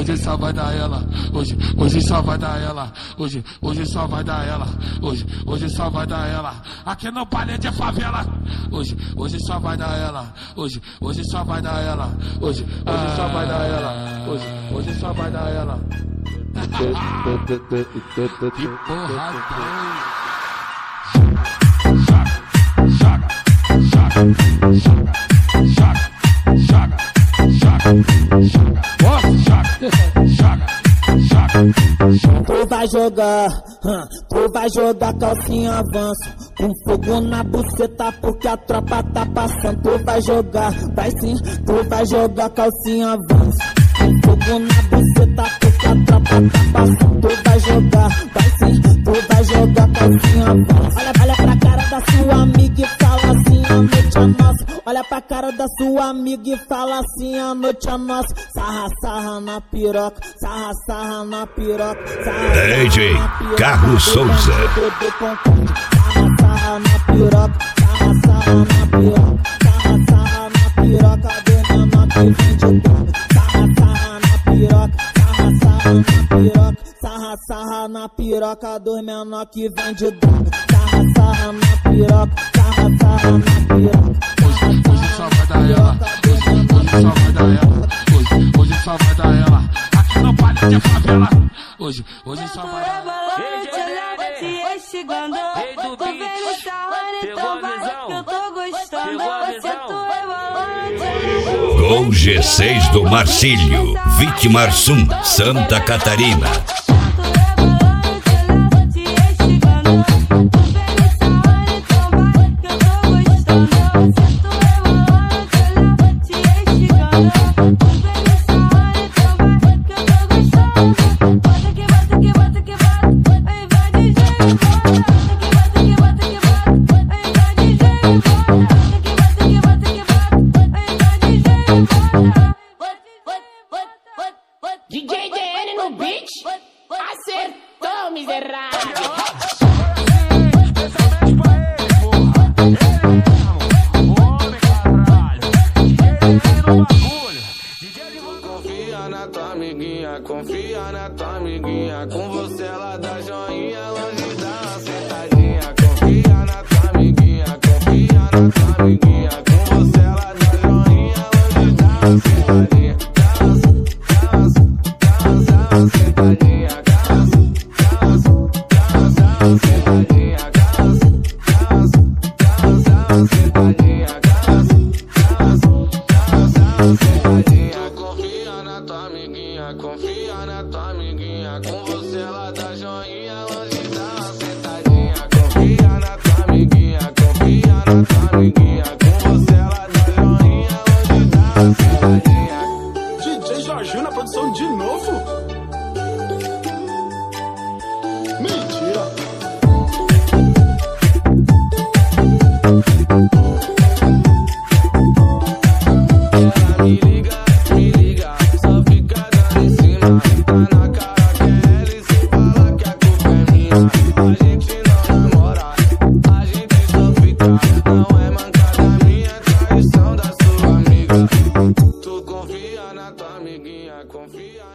hoje só vai dar ela. Hoje só vai dar ela. Hoje só vai dar ela. Hoje só vai dar ela. Aqui no Palete é favela. Hoje só vai dar ela. Hoje só vai dar ela. Hoje só vai dar ela. Hoje só vai dar ela. Que porra Tu vai jogar calcinha avanço, com fogo na buceta porque a tropa tá passando. Tu vai jogar, vai sim, tu vai jogar calcinha avanço, com fogo na buceta porque a tropa tá passando. Tu vai jogar, vai sim, tu vai jogar calcinha avanço. Olha pra cara da sua amiga e fala assim, a noite é nossa. Olha pra cara da sua amiga e fala assim, a noite é nossa. Sarra na piroca, sarra na piroca. DJ Carlos Souza. Sarra na piroca, sarra na piroca. Sarra na piroca do menor que vem de droga. Sarra na piroca, sarra na piroca. Sarra na piroca do menor que vem de droga. Sarra na piroca, sarra na piroca. Hoje só vai dar ela. Hoje só vai dar ela. Hoje só vai dar ela. Aqui no Palete é favela. Hoje só vai dar ela. Chegando, tô vendo sarrando, então vai que eu tô gostando. Você tu rebolando. Com G6 do Marcílio, Vitimarsum, Santa Catarina. DJ DN no beat, acertou, miserável. Confia na tua amiguinha, confia na tua amiguinha. Com você ela dá joinha, longe da sentadinha. Confia na tua amiguinha, confia na tua amiguinha. Com você ela dá joinha, longe da sentadinha. Sentadinha, confia na tua amiguinha, confia na tua amiguinha. Com você ela dá joinha, longe da sentadinha. Confia na tua amiguinha, confia na tua amiguinha.